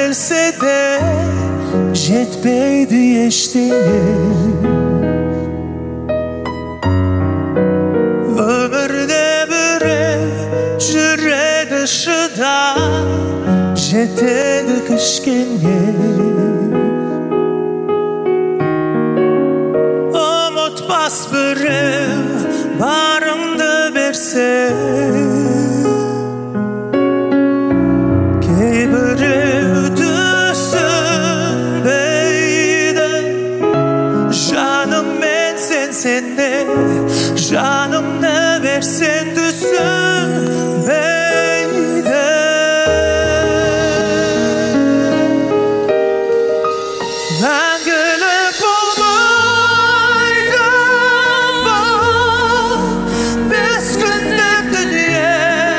kelse de жетпейді ештеңе. Өмірде біреу жүреді шыдап, жетеді кішкене. Ұмытпас біреу барыңды берсе, кейбіреу түсінбейді. Жаным мен сенде, жанымды берсең түсінбейді. Мәңгілік болмайды бұл бес күндік дүние.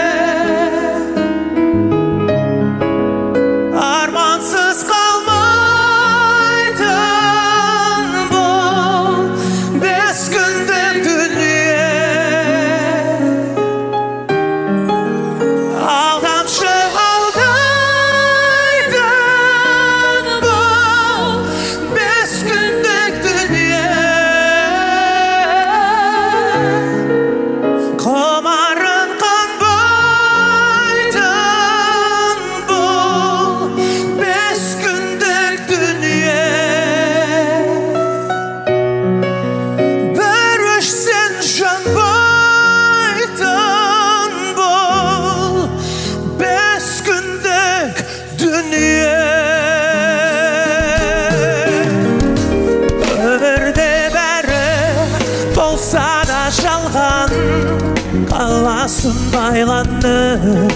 Армансыз қалмайтын бұл бес күндік дүние. Алдамшы алдайтын бұл бес күндік дүние. Құмарын қанбайтын бұл бес күндік дүние. Бір өшсең жанбайтын бұл бес күндік дүние. Өмірде бәрі болса да жалған, қаласың байланып.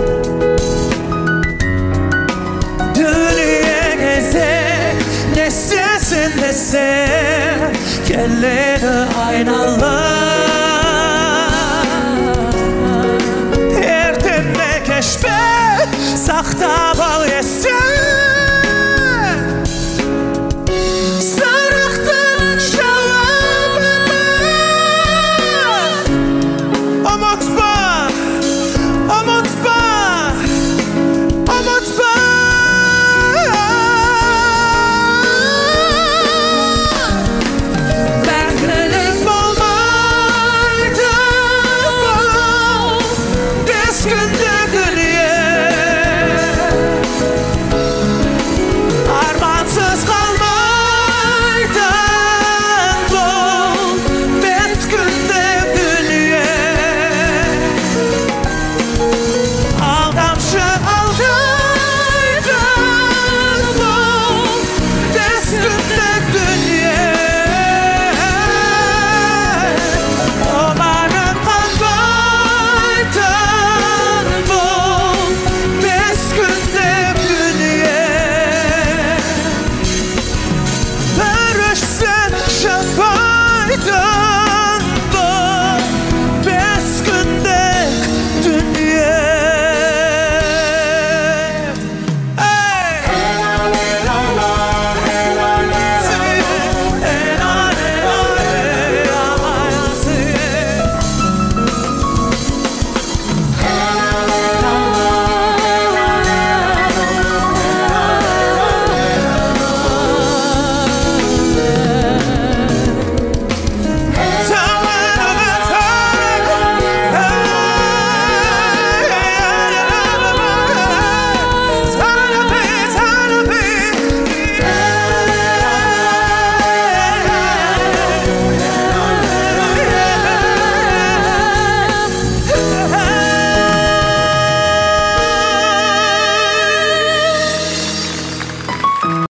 Дүние кезек, не істесін десе, келеді айналып.